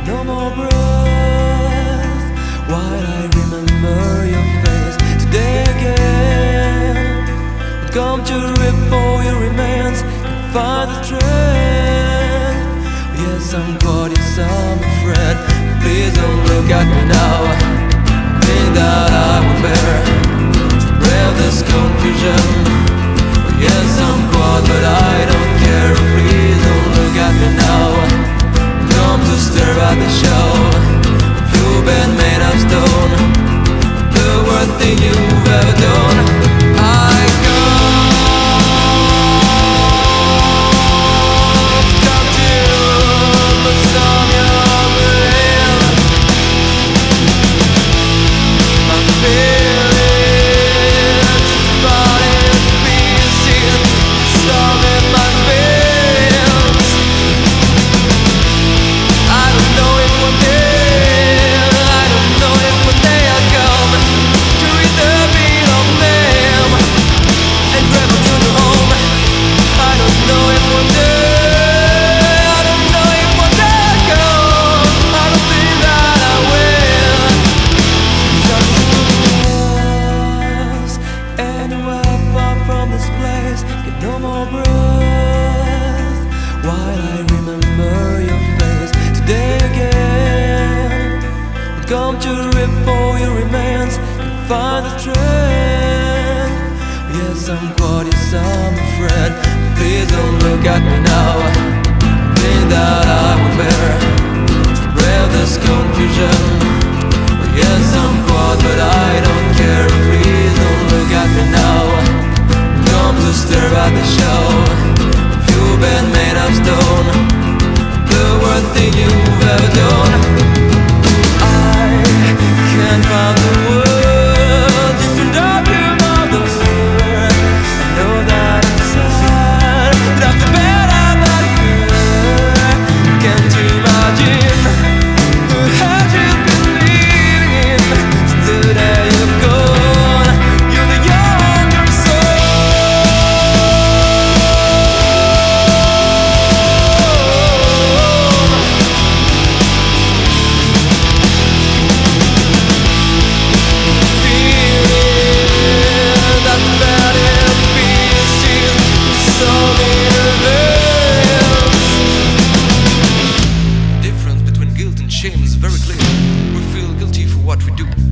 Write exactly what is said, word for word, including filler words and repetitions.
no more breath, while I remember your face today again. I've come to rip for your remains and find the strength. Yes, I'm caught, yes, I'm afraid. Please don't look at me now. I think that I will bear to brave this confusion. Yes, I'm caught, but I don't care. Please don't look at me now. Come to stare at the show. You've been made of stone, the worst thing you've ever done. I can't come to you, but some your brain. I'm feeling just about in pieces, some in my veins. I don't know if one day, I don't know if one day I'll come to read the beat of them and grab a new home. I don't know if one day, I don't know if one day I'll come. I don't think that I will. Just anywhere far from this place, get no more breath, while I remember your face today again. I've come to rip for your remains and find the strength. Yes, I'm caught, yes, I'm afraid. Please don't look at me now. I think that I will bear to brave this confusion. Yes, I'm caught, but I don't care. Please don't look at me now. Come to stare at the show. You've been made of stone, the worst thing you've ever done. I can't find the words to find up your mother. I know that it's sad, but I feel better about her. Can't you imagine who had you been living in? Today you've gone, you're the younger soul. Shame is very clear. We feel guilty for what we do.